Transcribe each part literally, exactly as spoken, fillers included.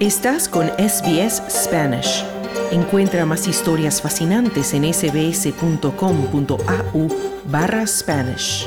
Estás con S B S Spanish. Encuentra más historias fascinantes en sbs.com.au barra Spanish.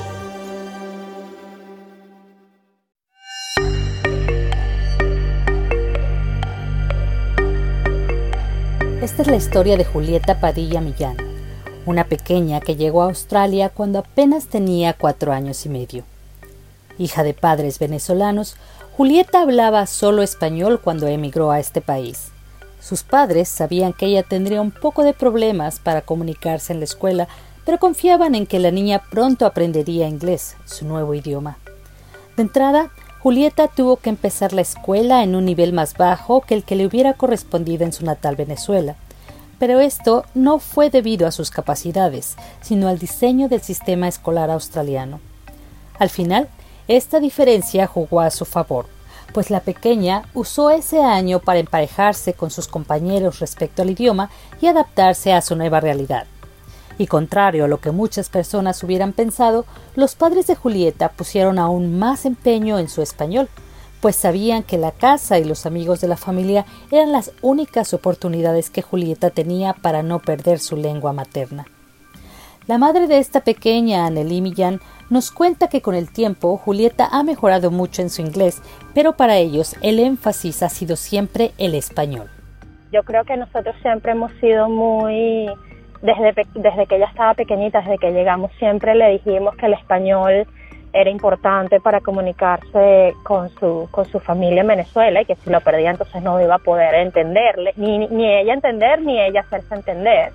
Esta es la historia de Julieta Padilla Millán, una pequeña que llegó a Australia cuando apenas tenía cuatro años y medio. Hija de padres venezolanos, Julieta hablaba solo español cuando emigró a este país. Sus padres sabían que ella tendría un poco de problemas para comunicarse en la escuela, pero confiaban en que la niña pronto aprendería inglés, su nuevo idioma. De entrada, Julieta tuvo que empezar la escuela en un nivel más bajo que el que le hubiera correspondido en su natal Venezuela. Pero esto no fue debido a sus capacidades, sino al diseño del sistema escolar australiano. Al final, esta diferencia jugó a su favor, pues la pequeña usó ese año para emparejarse con sus compañeros respecto al idioma y adaptarse a su nueva realidad. Y contrario a lo que muchas personas hubieran pensado, los padres de Julieta pusieron aún más empeño en su español, pues sabían que la casa y los amigos de la familia eran las únicas oportunidades que Julieta tenía para no perder su lengua materna. La madre de esta pequeña, Anneli Millán, nos cuenta que con el tiempo Julieta ha mejorado mucho en su inglés, pero para ellos el énfasis ha sido siempre el español. Yo creo que nosotros siempre hemos sido muy, desde, desde que ella estaba pequeñita, desde que llegamos, siempre le dijimos que el español era importante para comunicarse con su, con su familia en Venezuela y que si lo perdía entonces no iba a poder entenderle, ni, ni ella entender ni ella hacerse entender.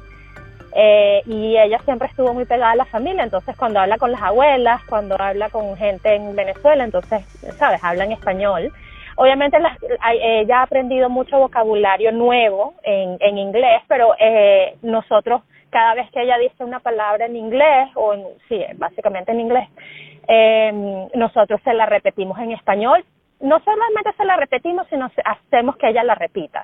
Eh, y ella siempre estuvo muy pegada a la familia, entonces cuando habla con las abuelas, cuando habla con gente en Venezuela, entonces, ¿sabes?, habla en español. Obviamente las, ella ha aprendido mucho vocabulario nuevo en, en inglés, pero eh, nosotros, cada vez que ella dice una palabra en inglés, o en, sí, básicamente en inglés, eh, nosotros se la repetimos en español. No solamente se la repetimos, sino hacemos que ella la repita.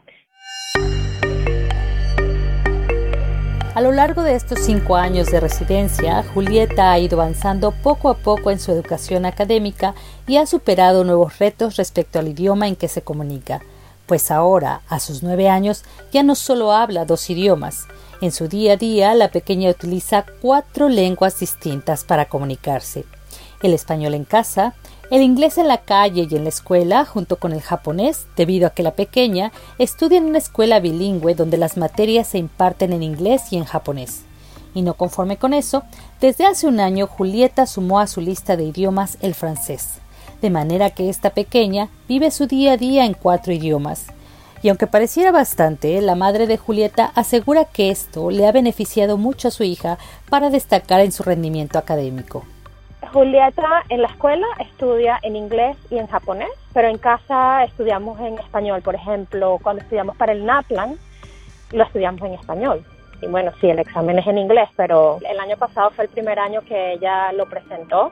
A lo largo de estos cinco años de residencia, Julieta ha ido avanzando poco a poco en su educación académica y ha superado nuevos retos respecto al idioma en que se comunica, pues ahora, a sus nueve años, ya no solo habla dos idiomas. En su día a día, la pequeña utiliza cuatro lenguas distintas para comunicarse: el español en casa, el inglés en la calle y en la escuela, junto con el japonés, debido a que la pequeña estudia en una escuela bilingüe donde las materias se imparten en inglés y en japonés. Y no conforme con eso, desde hace un año Julieta sumó a su lista de idiomas el francés, de manera que esta pequeña vive su día a día en cuatro idiomas. Y aunque pareciera bastante, la madre de Julieta asegura que esto le ha beneficiado mucho a su hija para destacar en su rendimiento académico. Julieta en la escuela estudia en inglés y en japonés, pero en casa estudiamos en español. Por ejemplo, cuando estudiamos para el NAPLAN, lo estudiamos en español. Y bueno, sí, el examen es en inglés, pero el año pasado fue el primer año que ella lo presentó.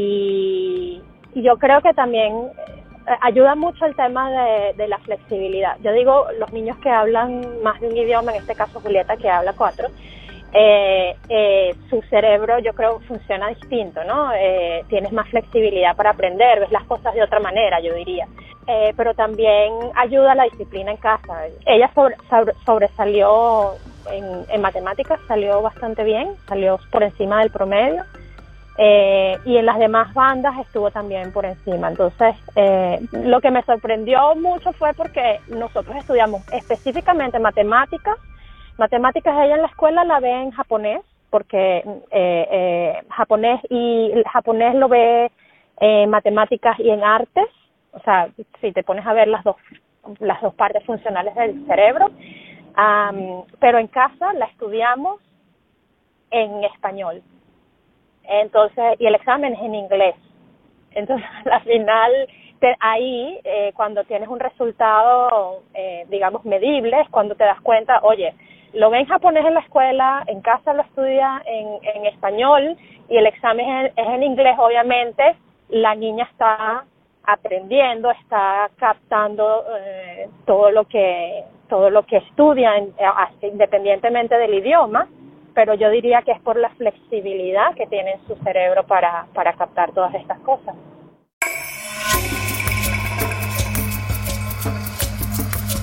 Y, y yo creo que también ayuda mucho el tema de, de la flexibilidad. Yo digo, los niños que hablan más de un idioma, en este caso Julieta, que habla cuatro, Eh, eh, su cerebro yo creo funciona distinto, ¿no? Eh, tienes más flexibilidad para aprender, ves las cosas de otra manera, yo diría. Eh, pero también ayuda a la disciplina en casa. Ella sobre, sobre, sobresalió en, en matemáticas, salió bastante bien, salió por encima del promedio. Eh, y en las demás bandas estuvo también por encima. Entonces, eh, lo que me sorprendió mucho fue porque nosotros estudiamos específicamente matemáticas. Matemáticas ella en la escuela la ve en japonés, porque eh, eh, japonés y japonés lo ve en matemáticas y en artes. O sea, si te pones a ver las dos las dos partes funcionales del cerebro. Um, pero en casa la estudiamos en español. Entonces, y el examen es en inglés. Entonces, al final, te, ahí, eh, cuando tienes un resultado, eh, digamos, medible, es cuando te das cuenta, oye, lo ve en japonés en la escuela, en casa lo estudia en, en español y el examen es, es en inglés. Obviamente la niña está aprendiendo, está captando eh, todo lo que todo lo que estudia en, independientemente del idioma, pero yo diría que es por la flexibilidad que tiene en su cerebro para, para captar todas estas cosas.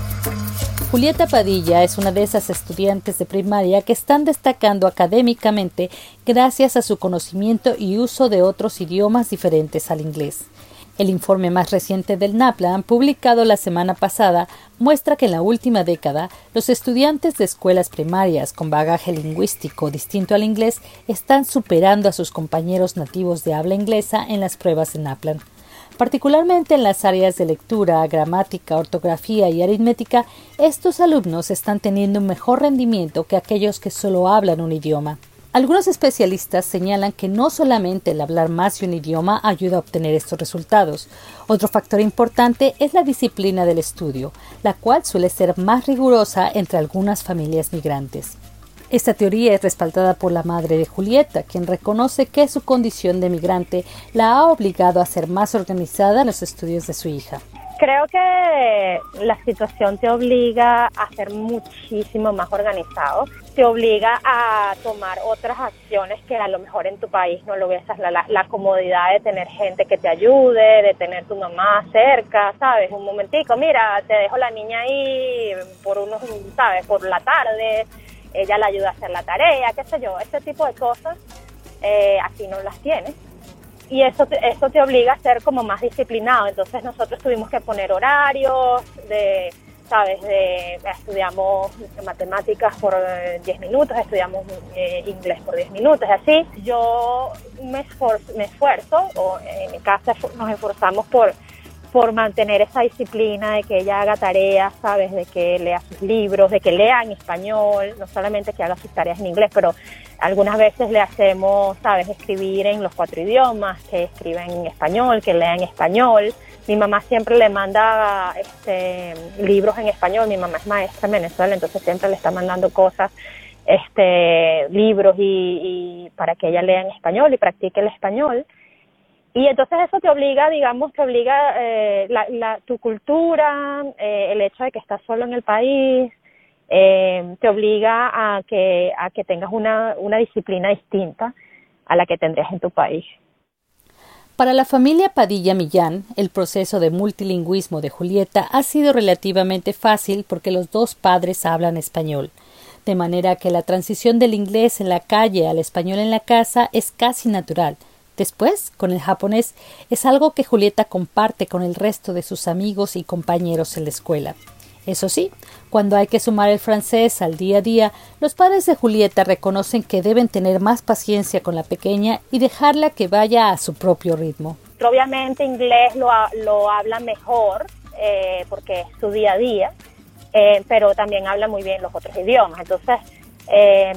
Julieta Padilla es una de esas estudiantes de primaria que están destacando académicamente gracias a su conocimiento y uso de otros idiomas diferentes al inglés. El informe más reciente del NAPLAN, publicado la semana pasada, muestra que en la última década los estudiantes de escuelas primarias con bagaje lingüístico distinto al inglés están superando a sus compañeros nativos de habla inglesa en las pruebas de NAPLAN. Particularmente en las áreas de lectura, gramática, ortografía y aritmética, estos alumnos están teniendo un mejor rendimiento que aquellos que solo hablan un idioma. Algunos especialistas señalan que no solamente el hablar más de un idioma ayuda a obtener estos resultados. Otro factor importante es la disciplina del estudio, la cual suele ser más rigurosa entre algunas familias migrantes. Esta teoría es respaldada por la madre de Julieta, quien reconoce que su condición de migrante la ha obligado a ser más organizada en los estudios de su hija. Creo que la situación te obliga a ser muchísimo más organizado, te obliga a tomar otras acciones que a lo mejor en tu país no lo ves, la, la, la comodidad de tener gente que te ayude, de tener tu mamá cerca, ¿sabes? Un momentico, mira, te dejo la niña ahí por unos, ¿sabes? Por la tarde, ella la ayuda a hacer la tarea, qué sé yo, ese tipo de cosas, eh, aquí no las tienes. Y eso te, eso te obliga a ser como más disciplinado. Entonces nosotros tuvimos que poner horarios, de, ¿sabes? De, estudiamos matemáticas por diez minutos, estudiamos eh, inglés por diez minutos, así. Yo me esfuerzo, me esfuerzo, o en mi casa nos esforzamos por, por mantener esa disciplina de que ella haga tareas, ¿sabes? De que lea sus libros, de que lea en español, no solamente que haga sus tareas en inglés, pero algunas veces le hacemos, ¿sabes? Escribir en los cuatro idiomas, que escriba en español, que lea en español. Mi mamá siempre le manda este, libros en español, mi mamá es maestra en Venezuela, entonces siempre le está mandando cosas, este, libros y, y para que ella lea en español y practique el español. Y entonces eso te obliga, digamos, te obliga eh, la, la, tu cultura, eh, el hecho de que estás solo en el país, eh, te obliga a que, a que tengas una, una disciplina distinta a la que tendrías en tu país. Para la familia Padilla Millán, el proceso de multilingüismo de Julieta ha sido relativamente fácil porque los dos padres hablan español, de manera que la transición del inglés en la calle al español en la casa es casi natural. Después, con el japonés, es algo que Julieta comparte con el resto de sus amigos y compañeros en la escuela. Eso sí, cuando hay que sumar el francés al día a día, los padres de Julieta reconocen que deben tener más paciencia con la pequeña y dejarla que vaya a su propio ritmo. Obviamente inglés lo, lo habla mejor eh, porque es su día a día, eh, pero también habla muy bien los otros idiomas. Entonces, eh,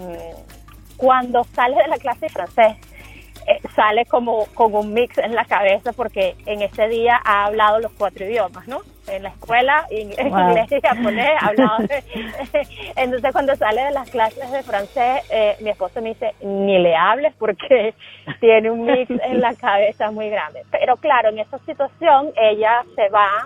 cuando sale de la clase de francés, eh, sale como con un mix en la cabeza porque en ese día ha hablado los cuatro idiomas, ¿no? En la escuela, en wow. inglés y japonés, ha hablado. De, entonces, cuando sale de las clases de francés, eh, mi esposo me dice, ni le hables porque tiene un mix en la cabeza muy grande. Pero claro, en esa situación, ella se va,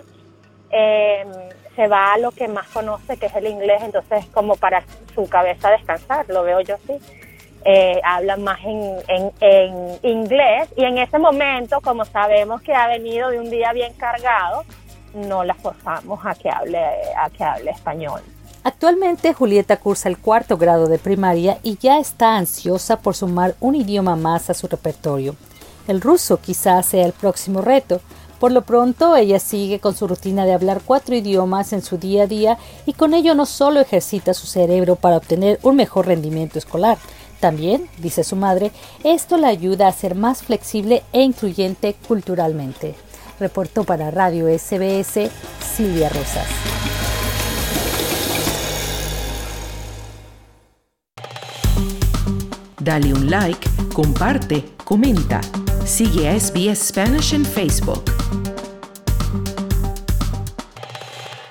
eh, se va a lo que más conoce, que es el inglés, entonces como para su cabeza descansar, lo veo yo así. Eh, habla más en, en, en inglés y en ese momento, como sabemos que ha venido de un día bien cargado, no la forzamos a que hable, a que hable español. Actualmente Julieta cursa el cuarto grado de primaria y ya está ansiosa por sumar un idioma más a su repertorio. El ruso quizás sea el próximo reto. Por lo pronto, ella sigue con su rutina de hablar cuatro idiomas en su día a día y con ello no solo ejercita su cerebro para obtener un mejor rendimiento escolar, también, dice su madre, esto la ayuda a ser más flexible e incluyente culturalmente. Reportó para Radio S B S, Silvia Rosas. Dale un like, comparte, comenta. Sigue a S B S Spanish en Facebook.